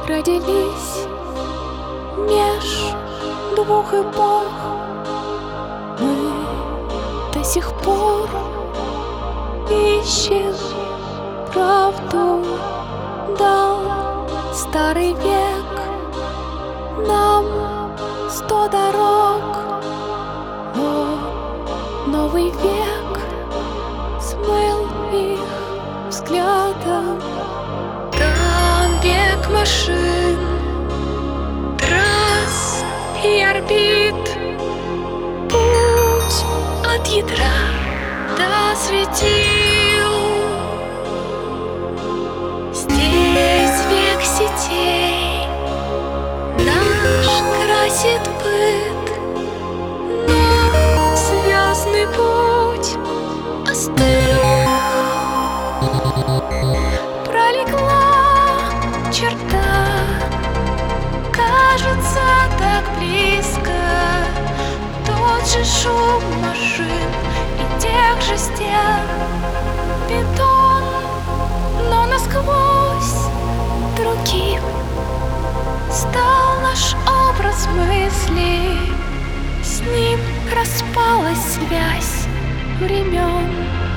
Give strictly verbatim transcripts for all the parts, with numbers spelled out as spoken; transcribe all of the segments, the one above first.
родились меж двух эпох. Мы до сих пор ищем правду. Дал старый век нам сто дорог, но новый век смыл их взглядом. Там век машин, трасс и орбит, путь от ядра до светил. Здесь век сетей наш красит быт, но звездный путь остыл. Пролегла черта, кажется так близко, тот же шум машин и тех же стен. Бетон, но насквозь другим стал наш образ мысли. С ним распалась связь времен.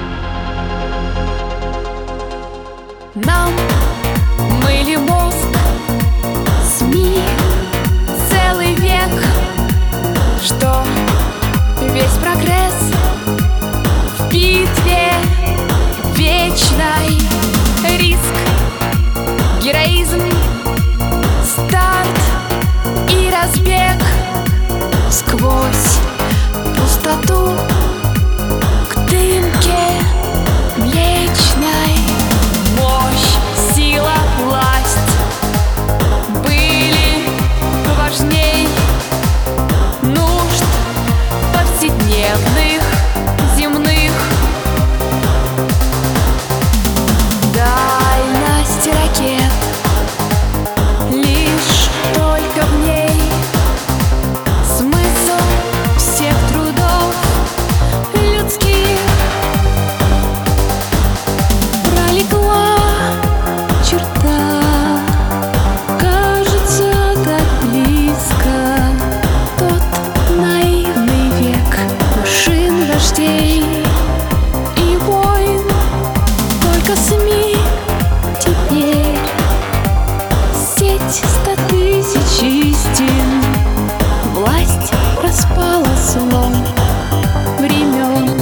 Нам мыли мозг СМИ целый век, что весь прогресс в битве вечной. Риск, героизм, старт и разбег сквозь пустоту к дымке млечной. Мощь, сила, власть были важней нужд повседневных, земных. Дальность ракет лишь только в ней. Смысл всех трудов людских. Пролегла черта, кажется так близко, тот наивный век машин, вождей и войн. Только СМИ теперь сеть ста тысяч истин. Власть распала слом времен.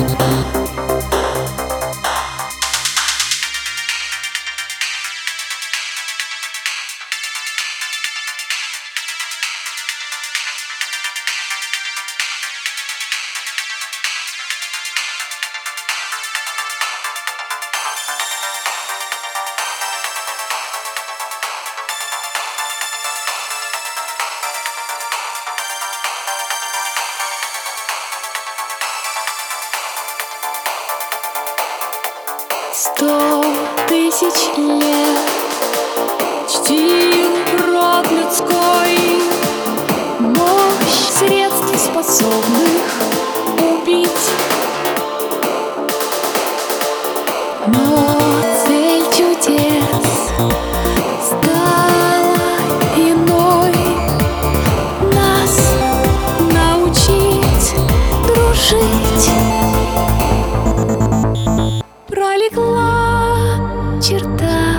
Сто тысяч лет чтил род людской мощь средств, способных убить. Но цель чудес стала иной. Нас научить дружить. Пролегла черта,